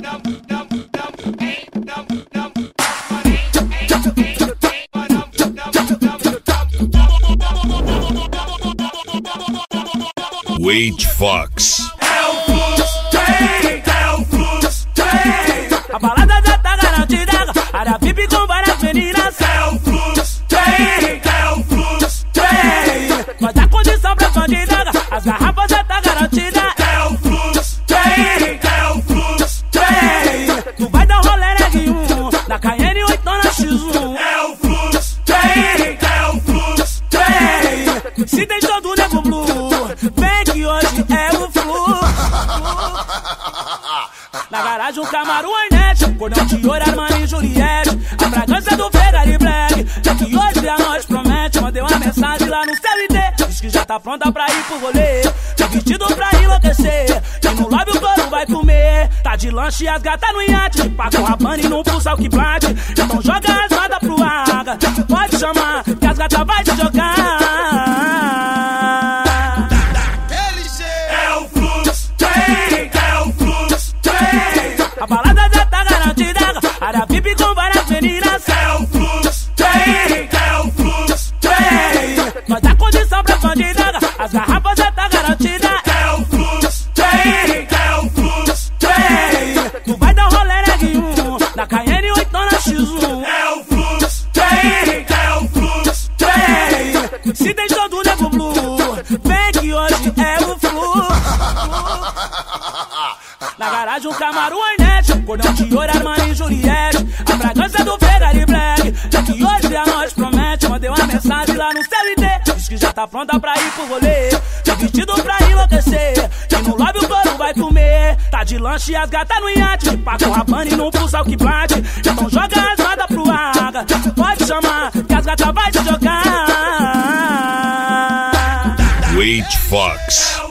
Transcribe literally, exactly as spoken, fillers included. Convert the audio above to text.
Wade Fox. É o fluxo, tem, é o fluxo, tem. A balada já tá garantida, área V I P com várias meninas. É o fluxo, tem, é o fluxo, tem. Nós dá condição pra bandida, as garrafas já tá garantida. É o fluxo, tem, é o fluxo, tem. Tu vai dar um rolê neguinho, na Cayenne ou então na X um. É o fluxo, tem, é o fluxo, tem. Se tem todo nego blue, vem que hoje é o fluxo. Na garagem um Camaro Hornet, cordão de ouro, Armani e Juliette, a fragrância do Ferrari Black. É que hoje a noite promete. Mandei uma mensagem lá no seu I D, diz que já tá pronta pra ir pro rolê, tá vestido pra enlouquecer, que no lobby o couro vai comer. Tá de lanche e as gatas no iate, pá com Havana e não pulsa o que bate. Então joga as rodas pro ar, pode chamar que as gatas vai te jogar. A balada já tá garantida, área V I P com várias meninas. É o fluxo, tem, é o fluxo, tem. Nós dá condição pra bandida, as garrafas já tá garantida. É o fluxo, tem, é o fluxo, tem. Tu vai dar um rolê neguinho, na Cayenne ou então na X um. É o fluxo, tem, é o fluxo, tem. Se tem todo nego blue, vem que hoje é o fluxo. Na garagem um Camaro Hornet, cordão de ouro, Armani e Juliette, a fragrância do Ferrari Black. É que hoje a noite promete. Mandei uma mensagem lá no seu I D, diz que já tá pronta pra ir pro rolê, tá vestido pra enlouquecer, que no lobby o couro vai comer. Tá de lanche e as gatas no iate, pá com Havana e não pulsa o que bate. Então joga as rodas pro ar, pode chamar que as gatas vai te jogar. Wade Fox.